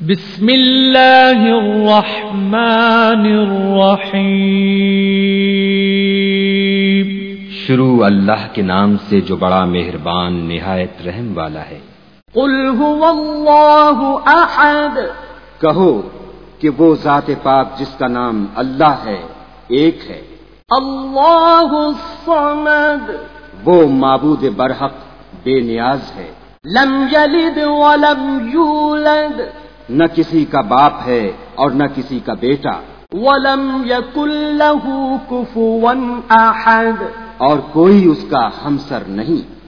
बिस्मिल्लाहिर्रहमानिर्रहीम। शुरू अल्लाह के नाम से जो बड़ा मेहरबान निहायत रहम वाला है। कुल हुवल्लाहु अहद, कहो कि वो ज़ाते पाक जिसका नाम अल्लाह है एक है। अल्लाहु समद, वो माबूद बरहक बेनियाज है। लम यलिद वलम यूलद, न किसी का बाप है और न किसी का बेटा। वलम यकुल लहू कुफुवन अहद, और कोई उसका हमसर नहीं।